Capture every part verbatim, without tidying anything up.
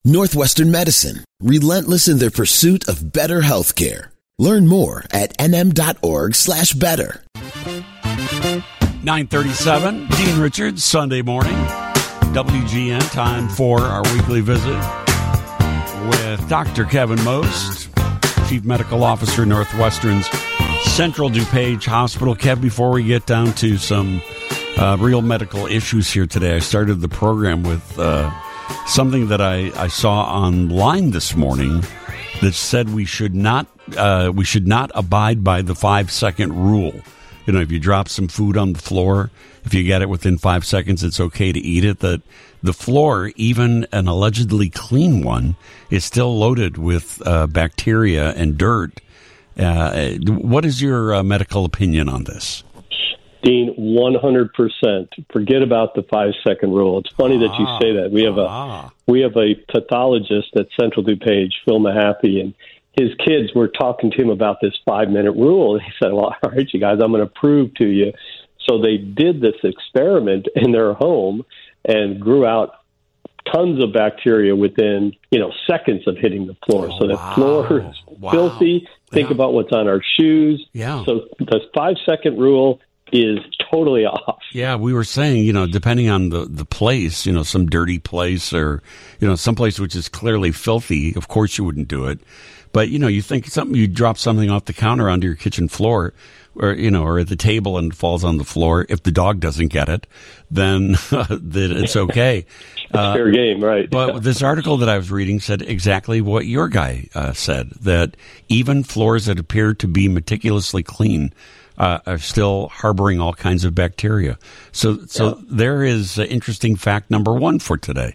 Northwestern Medicine, relentless in their pursuit of better healthcare. Learn more at nm.org slash better. nine thirty-seven, Dean Richards, Sunday morning. W G N, time for our weekly visit with Doctor Kevin Most, Chief Medical Officer, Northwestern's Central DuPage Hospital. Kev, before we get down to some uh, real medical issues here today, I started the program with uh, something that I, I saw online this morning that said we should not uh, we should not abide by the five second rule. You know, if you drop some food on the floor, if you get it within five seconds, it's okay to eat it. That the floor, even an allegedly clean one, is still loaded with uh, bacteria and dirt. Uh, what is your uh, medical opinion on this? Dean, one hundred percent. Forget about the five-second rule. It's funny ah, that you say that. We have a ah. we have a pathologist at Central DuPage, Phil Mahaffey, and his kids were talking to him about this five-minute rule. And he said, well, all right, you guys, I'm going to prove to you. So they did this experiment in their home and grew out tons of bacteria within, you know, seconds of hitting the floor. Oh, so the wow. floor is wow. filthy. Think yeah. about what's on our shoes. Yeah. So the five-second rule is totally off. Yeah, we were saying, you know, depending on the, the place, you know, some dirty place or, you know, some place which is clearly filthy, of course you wouldn't do it. But, you know, you think something, you drop something off the counter onto your kitchen floor or, you know, or at the table and it falls on the floor. If the dog doesn't get it, then then it's okay. It's uh, fair game, right. But this article that I was reading said exactly what your guy uh, said, that even floors that appear to be meticulously clean Uh, are still harboring all kinds of bacteria. So, so yeah. there is uh, interesting fact number one for today.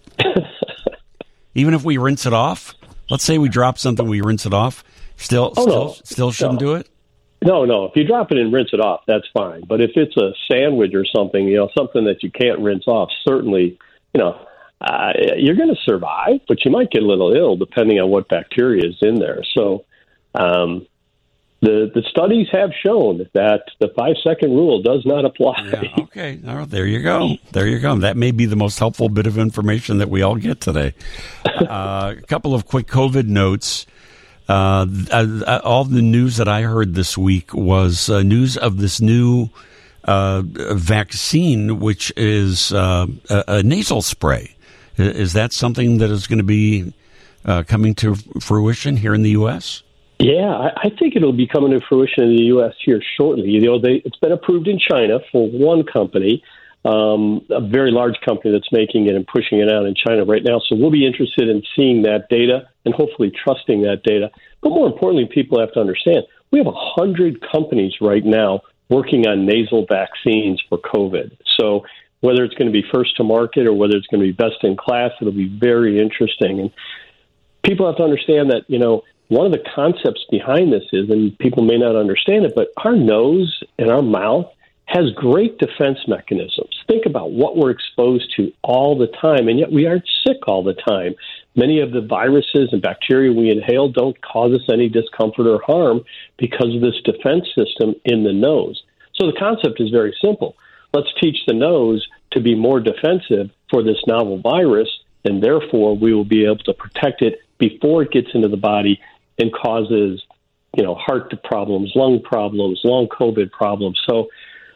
Even if we rinse it off, let's say we drop something, we rinse it off, still, oh, still, no. still shouldn't no. do it. No, no. If you drop it and rinse it off, that's fine. But if it's a sandwich or something, you know, something that you can't rinse off, certainly, you know, uh, you're going to survive, but you might get a little ill depending on what bacteria is in there. So, um, The the studies have shown that the five-second rule does not apply. Yeah, okay. All right, there you go. There you go. That may be the most helpful bit of information that we all get today. Uh, a couple of quick COVID notes. Uh, uh, all the news that I heard this week was uh, news of this new uh, vaccine, which is uh, a, a nasal spray. Is that something that is going to be uh, coming to fruition here in the U S? Yeah, I, I think it'll be coming to fruition in the U S here shortly. You know, they, it's been approved in China for one company, um, a very large company that's making it and pushing it out in China right now. So we'll be interested in seeing that data and hopefully trusting that data. But more importantly, people have to understand, we have one hundred companies right now working on nasal vaccines for COVID. So whether it's going to be first to market or whether it's going to be best in class, it'll be very interesting. And people have to understand that, you know, one of the concepts behind this is, and people may not understand it, but our nose and our mouth has great defense mechanisms. Think about what we're exposed to all the time, and yet we aren't sick all the time. Many of the viruses and bacteria we inhale don't cause us any discomfort or harm because of this defense system in the nose. So the concept is very simple. Let's teach the nose to be more defensive for this novel virus, and therefore we will be able to protect it before it gets into the body and causes, you know, heart problems, lung problems, long COVID problems. So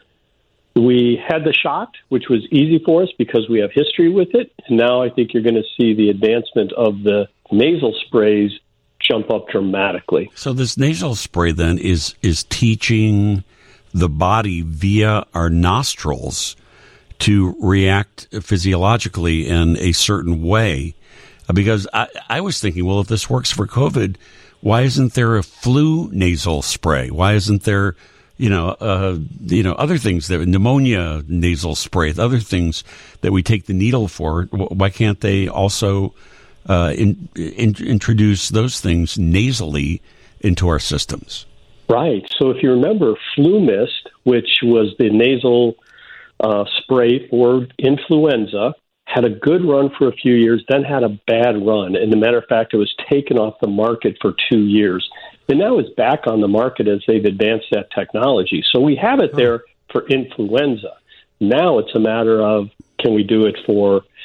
we had the shot, which was easy for us because we have history with it. And now I think you're going to see the advancement of the nasal sprays jump up dramatically. So this nasal spray then is is teaching the body via our nostrils to react physiologically in a certain way. Because I, I was thinking, well, if this works for COVID, why isn't there a flu nasal spray? Why isn't there, you know, uh, you know, other things, that pneumonia nasal spray, other things that we take the needle for? Why can't they also uh, in, in, introduce those things nasally into our systems? Right. So if you remember Flu Mist, which was the nasal uh, spray for influenza, had a good run for a few years, then had a bad run. And as a matter of fact, it was taken off the market for two years. And now it's back on the market as they've advanced that technology. So we have it there for influenza. Now it's a matter of, can we do it for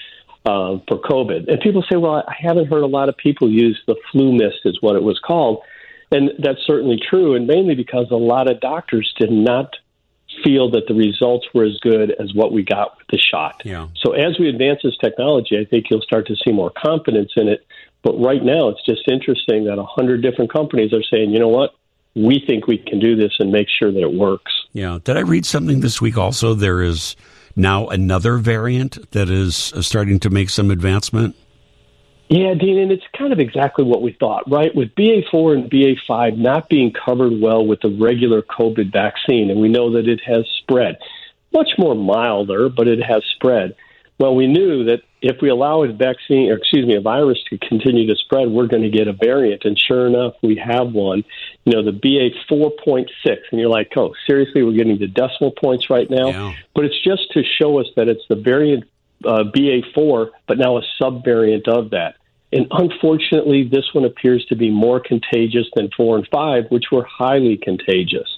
uh, for COVID. And people say, well, I haven't heard a lot of people use the flu mist is what it was called. And that's certainly true, and mainly because a lot of doctors did not feel that the results were as good as what we got with the shot. Yeah. So as we advance this technology, I think you'll start to see more confidence in it. But right now, it's just interesting that a hundred different companies are saying, you know what, we think we can do this and make sure that it works. Yeah. Did I read something this week also? There is now another variant that is starting to make some advancement. Yeah, Dean, and it's kind of exactly what we thought, right? With B A four and B A five not being covered well with the regular COVID vaccine, and we know that it has spread. Much more milder, but it has spread. Well, we knew that if we allow a vaccine, or excuse me, a virus to continue to spread, we're going to get a variant. And sure enough, we have one. You know, the B A four point six, and you're like, oh, seriously, we're getting the decimal points right now? Yeah. But it's just to show us that it's the variant uh, B A four, but now a subvariant of that. And unfortunately, this one appears to be more contagious than four and five, which were highly contagious.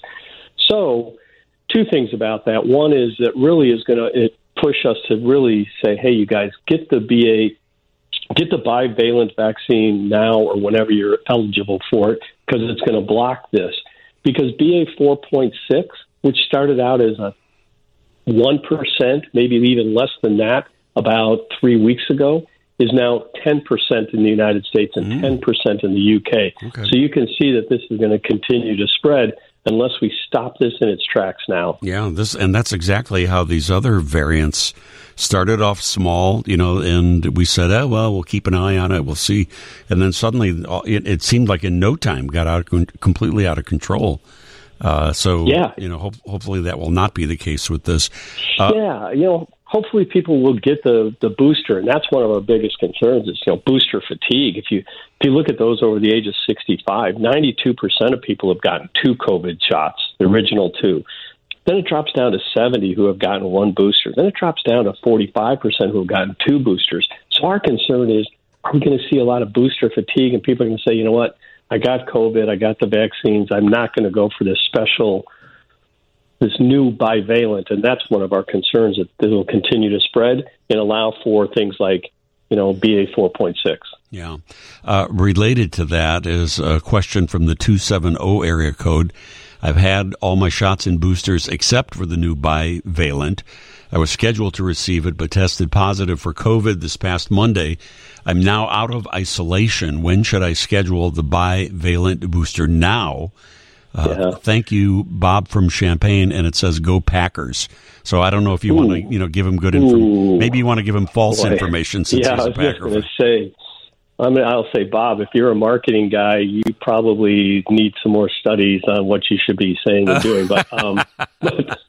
So two things about that. One is that really is going to push us to really say, hey, you guys, get the B A, get the bivalent vaccine now or whenever you're eligible for it, because it's going to block this. Because B A four point six, which started out as a one percent, maybe even less than that, about three weeks ago, is now ten percent in the United States and mm. ten percent in the U K. Okay. So you can see that this is going to continue to spread unless we stop this in its tracks now. Yeah, this and that's exactly how these other variants started off small, you know, and we said, oh, well, we'll keep an eye on it, we'll see. And then suddenly it, it seemed like in no time got out completely out of control. Uh, so, yeah. you know, hope, hopefully that will not be the case with this. Uh, yeah, you know, hopefully people will get the, the booster, and that's one of our biggest concerns is, you know, booster fatigue. If you if you look at those over the age of sixty-five, ninety-two percent of people have gotten two COVID shots, the original two. Then it drops down to seventy who have gotten one booster. Then it drops down to forty-five percent who have gotten two boosters. So our concern is, are we going to see a lot of booster fatigue, and people are going to say, you know what, I got COVID, I got the vaccines, I'm not going to go for this special this new bivalent, and that's one of our concerns, that it will continue to spread and allow for things like, you know, B A four point six. Yeah. Uh, related to that is a question from the two seven zero area code. I've had all my shots and boosters except for the new bivalent. I was scheduled to receive it, but tested positive for COVID this past Monday. I'm now out of isolation. When should I schedule the bivalent booster now? Uh, yeah. Thank you, Bob from Champaign, and it says "Go Packers." So I don't know if you Ooh. want to, you know, give him good information. Maybe you want to give him false Boy. information since yeah, he's a Packer. I was just going to say, I mean, I'll say, Bob, if you're a marketing guy, you probably need some more studies on what you should be saying and doing. But, um, but,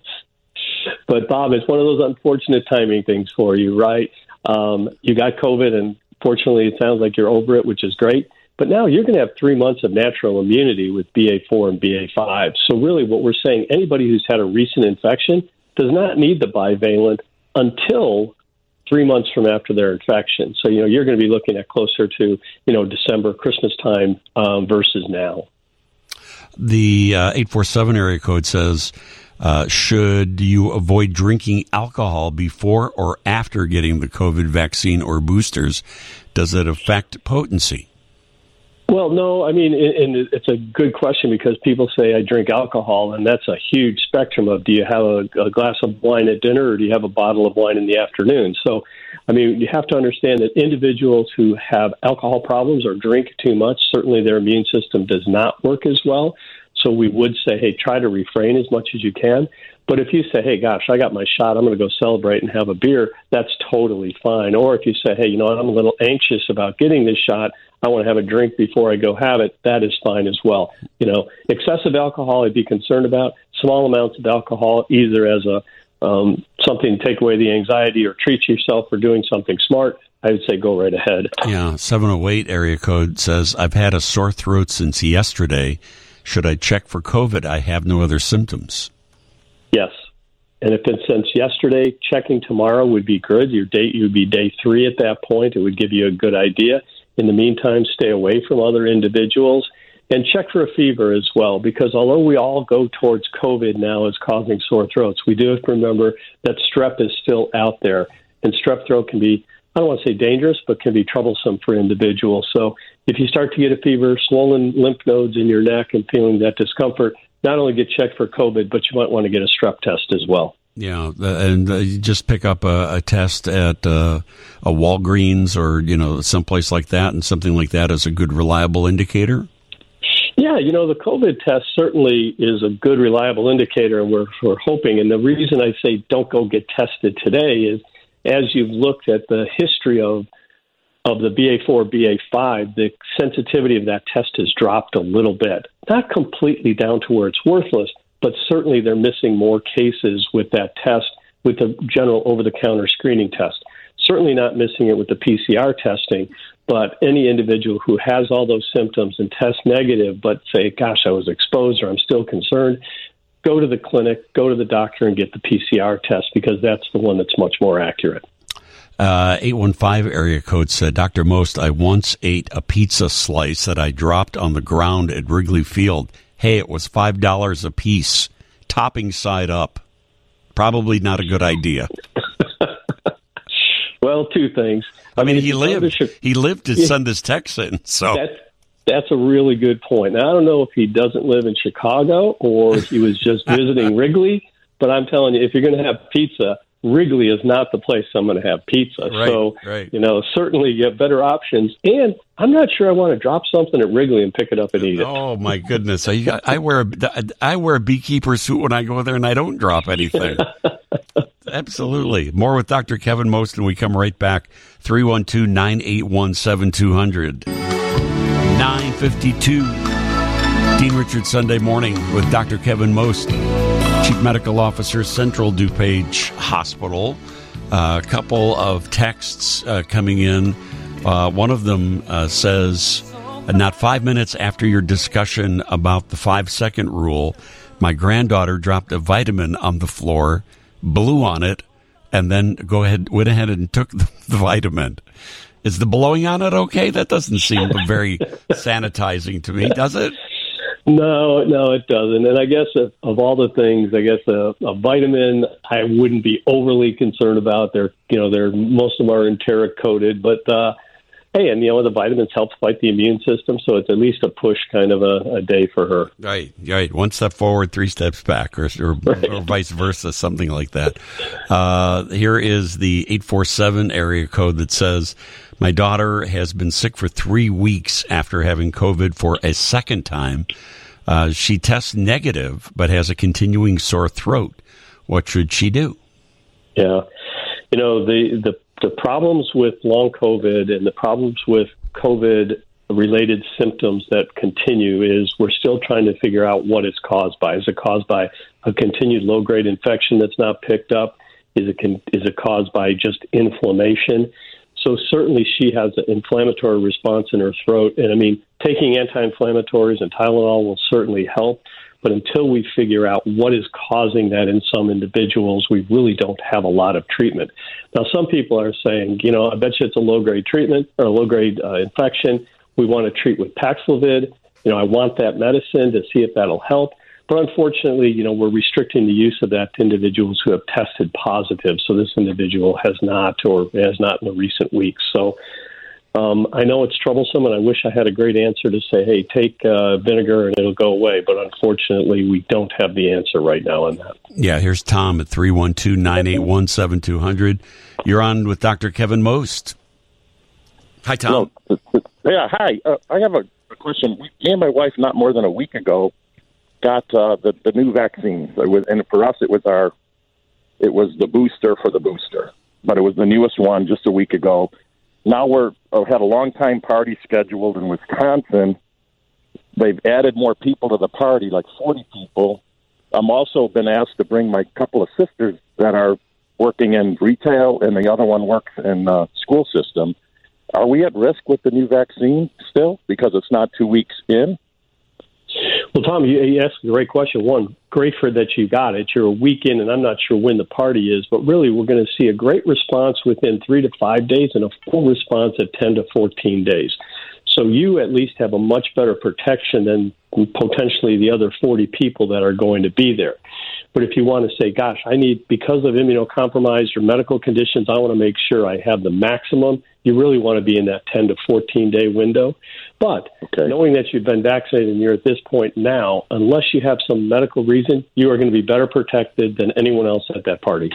but Bob, it's one of those unfortunate timing things for you, right? Um, you got COVID, and fortunately, it sounds like you're over it, which is great. But now you're going to have three months of natural immunity with B A four and B A five. So really what we're saying, anybody who's had a recent infection does not need the bivalent until three months from after their infection. So, you know, you're going to be looking at closer to, you know, December, Christmas time um, versus now. The uh, eight four seven area code says, uh, should you avoid drinking alcohol before or after getting the COVID vaccine or boosters? Does it affect potency? Well, no, I mean, and it's a good question because people say I drink alcohol, and that's a huge spectrum of, do you have a, a glass of wine at dinner or do you have a bottle of wine in the afternoon? So, I mean, you have to understand that individuals who have alcohol problems or drink too much, certainly their immune system does not work as well. So we would say, hey, try to refrain as much as you can. But if you say, hey, gosh, I got my shot, I'm going to go celebrate and have a beer, that's totally fine. Or if you say, hey, you know what, I'm a little anxious about getting this shot, I want to have a drink before I go have it, that is fine as well. You know, excessive alcohol I'd be concerned about. Small amounts of alcohol, either as a um, something to take away the anxiety or treat yourself for doing something smart, I would say go right ahead. Yeah, seven oh eight area code says, I've had a sore throat since yesterday. Should I check for COVID? I have no other symptoms. Yes. And if it's since yesterday, checking tomorrow would be good. Your date, you'd be day three at that point. It would give you a good idea. In the meantime, stay away from other individuals and check for a fever as well, because although we all go towards COVID now as causing sore throats, we do have to remember that strep is still out there, and strep throat can be I don't want to say dangerous, but can be troublesome for individuals. So if you start to get a fever, swollen lymph nodes in your neck, and feeling that discomfort, not only get checked for COVID, but you might want to get a strep test as well. Yeah, and uh, you just pick up a, a test at uh, a Walgreens or, you know, someplace like that, and something like that is a good, reliable indicator? Yeah, you know, the COVID test certainly is a good, reliable indicator, and we're, we're hoping. And the reason I say don't go get tested today is, as you've looked at the history of of the B A four, B A five, the sensitivity of that test has dropped a little bit. Not completely down to where it's worthless, but certainly they're missing more cases with that test, with the general over-the-counter screening test. Certainly not missing it with the P C R testing, but any individual who has all those symptoms and test negative, but say, gosh, I was exposed or I'm still concerned, go to the clinic, go to the doctor and get the P C R test, because that's the one that's much more accurate. Uh, eight one five area code said, Doctor Most, I once ate a pizza slice that I dropped on the ground at Wrigley Field. Hey, it was five dollars a piece, topping side up. Probably not a good idea. Well, two things. I, I mean, mean he lived. Sh- he lived to yeah, send this text in. So that's, that's a really good point. Now, I don't know if he doesn't live in Chicago or if he was just visiting Wrigley, but I'm telling you, if you're going to have pizza, Wrigley is not the place I'm going to have pizza. Right, so, right. you know, certainly you have better options. And I'm not sure I want to drop something at Wrigley and pick it up and eat it. Oh, my goodness. I, I, wear, a, I wear a beekeeper suit when I go there, and I don't drop anything. Absolutely. More with Doctor Kevin Most, and we come right back. three one two, nine eight one, seven two zero zero. nine fifty-two. Dean Richards Sunday Morning with Doctor Kevin Most, Chief Medical Officer, Central DuPage Hospital. A uh, couple of texts uh, coming in. Uh, one of them uh, says, not five minutes after your discussion about the five-second rule, my granddaughter dropped a vitamin on the floor, blew on it, and then go ahead went ahead and took the, the vitamin. Is the blowing on it okay? That doesn't seem very sanitizing to me, does it? No, no, it doesn't. And I guess of, of all the things, I guess a, a vitamin I wouldn't be overly concerned about. They're, you know, they're most of them are enteric coated, but uh, hey, and you know the vitamins help fight the immune system, so it's at least a push kind of a, a day for her. Right, right. One step forward, three steps back, or or, right. or vice versa, something like that. Uh, here is the eight four seven area code that says, my daughter has been sick for three weeks after having COVID for a second time. Uh, she tests negative, but has a continuing sore throat. What should she do? Yeah. You know, the, the, the problems with long COVID and the problems with COVID-related symptoms that continue is we're still trying to figure out what it's caused by. Is it caused by a continued low-grade infection that's not picked up? Is it, con- is it caused by just inflammation? So certainly she has an inflammatory response in her throat. And, I mean, taking anti-inflammatories and Tylenol will certainly help. But until we figure out what is causing that in some individuals, we really don't have a lot of treatment. Now, some people are saying, you know, I bet you it's a low-grade treatment or a low-grade uh, infection. We want to treat with Paxlovid. You know, I want that medicine to see if that'll help. But unfortunately, you know, we're restricting the use of that to individuals who have tested positive. So this individual has not or has not in the recent weeks. So um, I know it's troublesome, and I wish I had a great answer to say, hey, take uh, vinegar and it'll go away. But unfortunately, we don't have the answer right now on that. Yeah, here's Tom at three one two, nine eight one, seven two zero zero. You're on with Doctor Kevin Most. Hi, Tom. Hello. Yeah, hi. Uh, I have a, a question. Me and my wife, not more than a week ago, got uh, the the new vaccines, and for us, it was our it was the booster for the booster, but it was the newest one just a week ago. Now we're uh, had a long time party scheduled in Wisconsin. They've added more people to the party, like forty people. I'm also been asked to bring my couple of sisters that are working in retail, and the other one works in the uh, school system. Are we at risk with the new vaccine still because it's not two weeks in? Well, Tom, you, you asked a great question. One, great for that you got it. You're a week in, and I'm not sure when the party is, but really we're going to see a great response within three to five days and a full response at ten to fourteen days. So you at least have a much better protection than potentially the other forty people that are going to be there. But if you want to say, gosh, I need, because of immunocompromised or medical conditions, I want to make sure I have the maximum, you really want to be in that ten to fourteen day window. But okay. knowing that you've been vaccinated and you're at this point now, unless you have some medical reason, you are going to be better protected than anyone else at that party.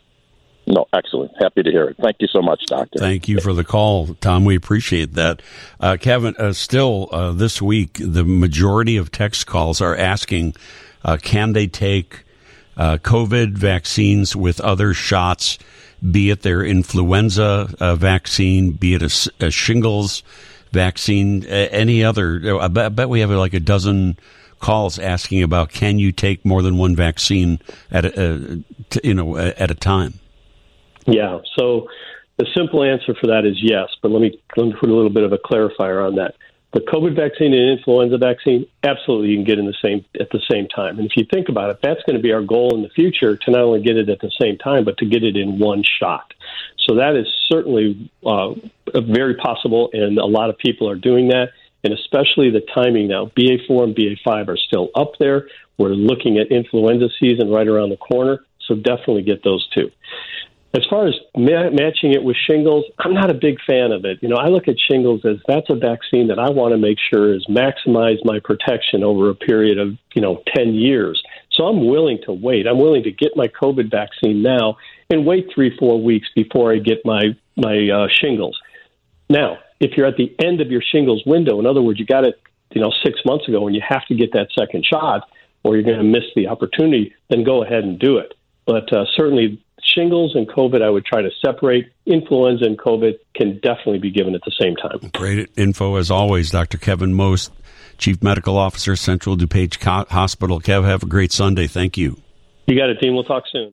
No, excellent. Happy to hear it. Thank you so much, Doctor. Thank you for the call, Tom. We appreciate that. Uh, Kevin, uh, still uh, this week, the majority of text calls are asking, uh, can they take uh, COVID vaccines with other shots, be it their influenza uh, vaccine, be it a, a shingles vaccine, any other? I bet, I bet we have like a dozen calls asking about, can you take more than one vaccine at a, uh, t- you know, at a time? Yeah, so the simple answer for that is yes, but let me, let me put a little bit of a clarifier on that. The COVID vaccine and influenza vaccine, absolutely you can get in the same at the same time. And if you think about it, that's going to be our goal in the future, to not only get it at the same time, but to get it in one shot. So that is certainly uh, very possible, and a lot of people are doing that, and especially the timing now. B A four and B A five are still up there. We're looking at influenza season right around the corner, so definitely get those two. As far as ma- matching it with shingles, I'm not a big fan of it. You know, I look at shingles as that's a vaccine that I want to make sure is maximize my protection over a period of, you know, ten years. So I'm willing to wait. I'm willing to get my COVID vaccine now and wait three, four weeks before I get my, my uh, shingles. Now, if you're at the end of your shingles window, in other words, you got it, you know, six months ago and you have to get that second shot or you're going to miss the opportunity, then go ahead and do it. But uh, certainly shingles and COVID, I would try to separate. Influenza and COVID can definitely be given at the same time. Great info as always, Doctor Kevin Most, Chief Medical Officer, Central DuPage Hospital. Kev, have a great Sunday. Thank you. You got it, team. We'll talk soon.